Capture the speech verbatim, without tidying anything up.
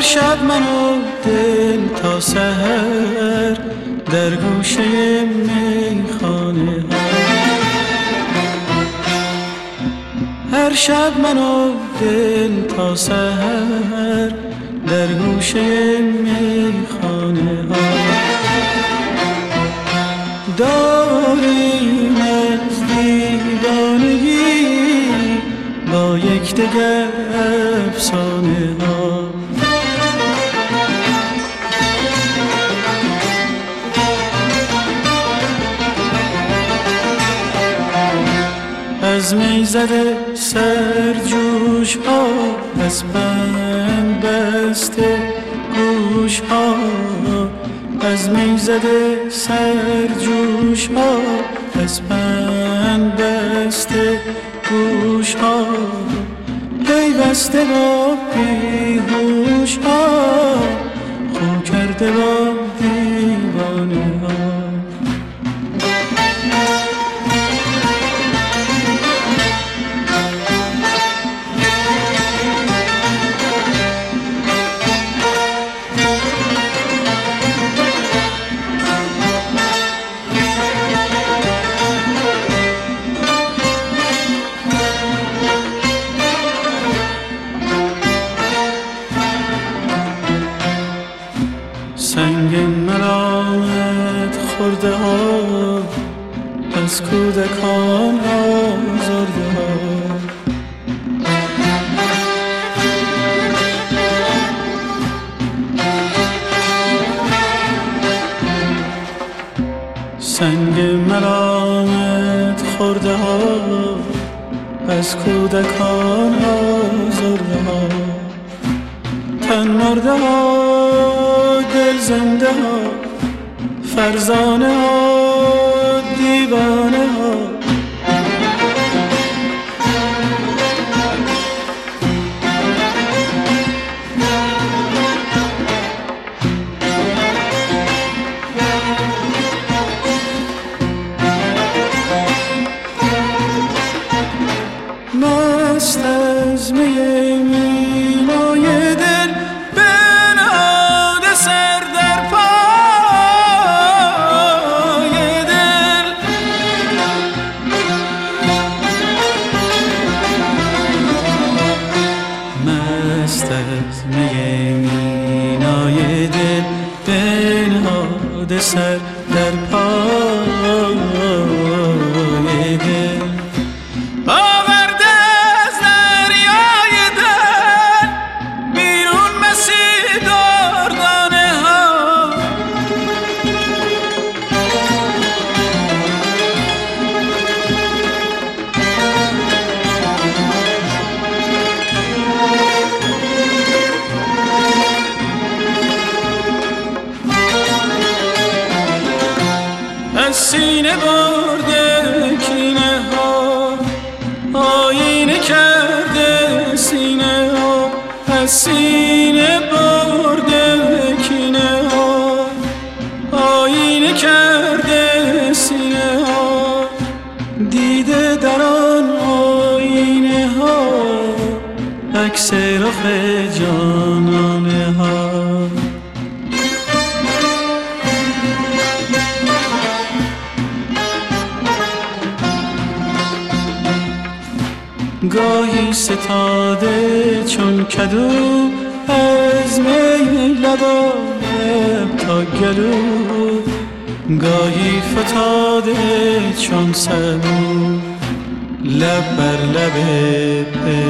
شب من و دل تا سحر در گوشه میخانه ها، هر شب من و دل تا سحر در گوشه میخانه ها داریم از دیوانگی با یک دگر افسانه ها. از می زده سرجوش ها، از بند بسته گوش ها، از می زده سرجوش ها، از بند بسته گوش ها، پیوسته با بیهوش ها، خو کرده با دیوانه ها. سنگ ملامت خورده ها، از کودکان آزرده ها، سنگ ملامت خورده ها، از کودکان آزرده ها، تن مرده ها، دل زنده ها، فرزانه ها، دیوانه ها، مست از می مینای دل بنهاده سر در پای دل، مست از می مینای دل بنهاده سر در پای دل، از سینه برده کینه ها، آینه کرده سینه ها، از سینه برده کینه ها، آینه کرده سینه ها، دیده در آن آینه ها، عکس رخ جانانه ها. گاهی ستاده چون کدو از می لبا تا گلو، گاهی فتاده چون سبو لب بر لب